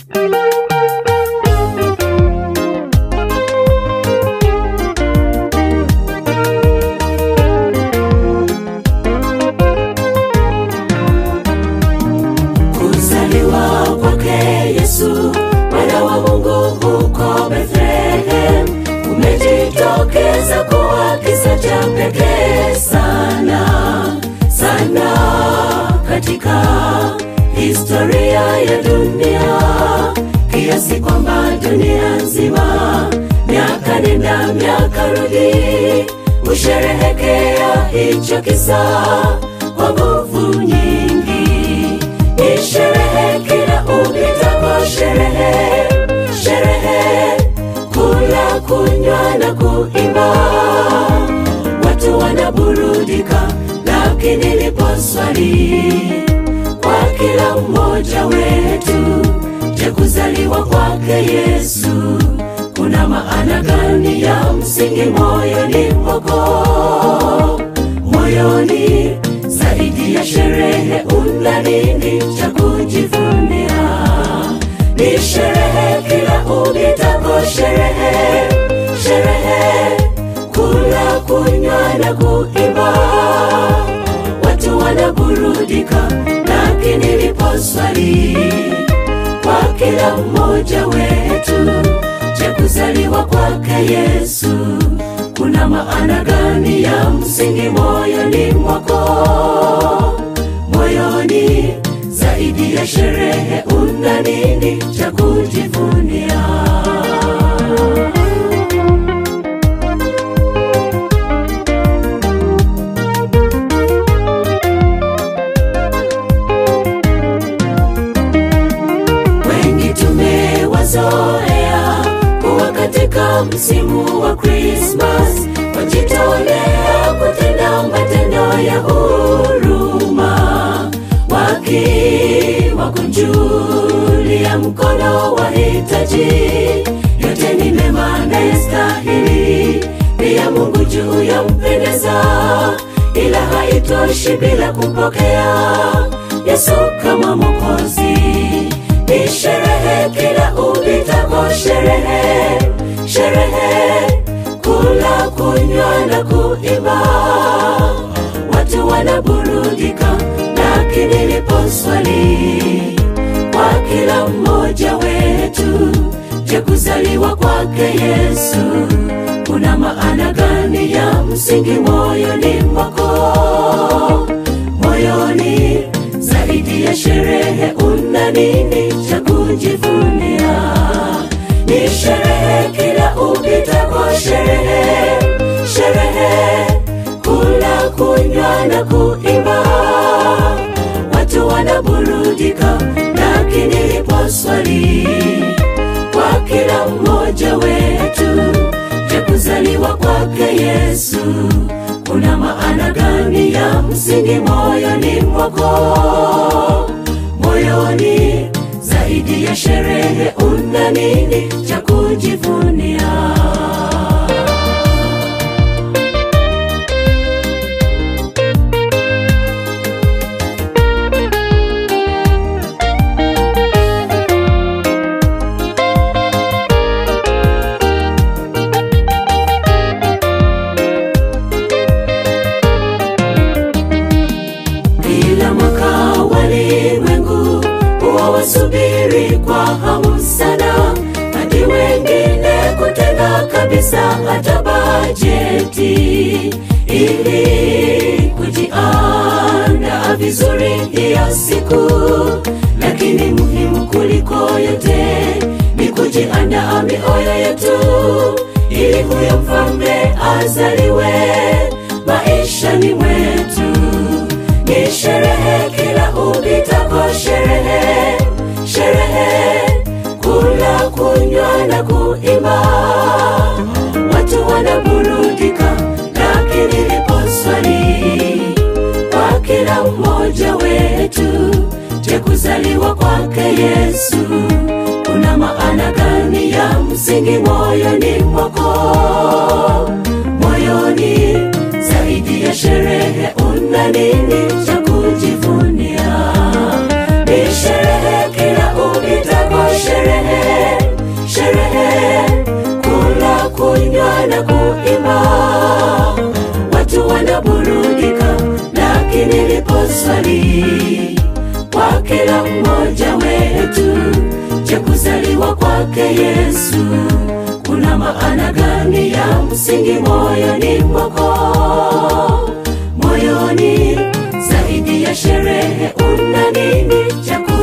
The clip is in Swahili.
Kuzaliwa kwake Yesu mwana wa Mungu huko Bethlehem umejitokeza kuwa kisa cha pekee sana sana katika historia ya dunia, kiasi kwamba dunia nzima miaka nenda miaka rudi usherehekea hicho kisa kwa nguvu nyingi. Ni sherehe kila upitapo, sherehe sherehe, kula kunywa na kuimba, watu wanaburudika. Lakini lipo swali kwa kila mmoja wetu, je, kuzaliwa kwake Yesu kuna maana gani ya msingi moyoni mwako? Moyoni zaidi ya sherehe una nini cha kujivunia? Ni sherehe kila upitapo, sherehe sherehe, kula kunywa na kuimba, watu wanaburudika. Lakini lipo swali kwa kila mmoja wetu, je, kuzaliwa kwake Yesu kuna maana gani ya msingi moyoni mwako? Moyoni zaidi ya sherehe una nini cha kujivunia? Wengi tumewazoea kuwa katika msimu wa Christmas wajitolea kutenda matendo ya huruma, wakiwakunjulia mkono wahitaji. Yote ni mema na yastahili, pia Mungu juu yampendeza, ila haitoshi bila kumpokea Yesu kama Mwokozi. Ni sherehe kila upitapo, sherehe sherehe, kula kunywa na kuimba, watu wanaburudika. Lakini lipo swali kwa kila mmoja wetu, je, kuzaliwa kwake Yesu kuna maana gani ya msingi moyoni mwako? Moyoni zaidi ya sherehe una nini cha kujivunia? Ni sherehe kila upitapo, sherehe sherehe, kula kunywa na kuimba, watu wanaburudika. Lakini lipo swali kwa kila mmoja wetu, je, kuzaliwa kwake Yesu kuna maana gani ya msingi moyoni mwako? Moyoni zaidi ya sherehe una nini cha kujivunia? Kila mwaka walimwengu huwa wasubiri kwa hamu sana, hadi wengine kutenga kabisa hata bajeti ili kujiandaa vizuri hiyo siku. Lakini muhimu kuliko yote ni kujiandaa mioyo yetu, ili huyo mfalme azaliwe maishani mwetu. Ni sherehe kila upitapo, sherehe sherehe, kula kunywa na kuimba, watu wanaburudika. Lakini lipo swali kwa kila mmoja wetu, je, kuzaliwa kwake Yesu kuna maana gani ya msingi moyoni mwako? Moyoni zaidi ya sherehe una nini cha kujivunia? Ni sherehe kila upitapo, sherehe kila mmoja wetu. Je, kuzaliwa kwake Yesu kuna maana gani ya msingi moyoni mwako? Moyoni zaidi ya sherehe una nini cha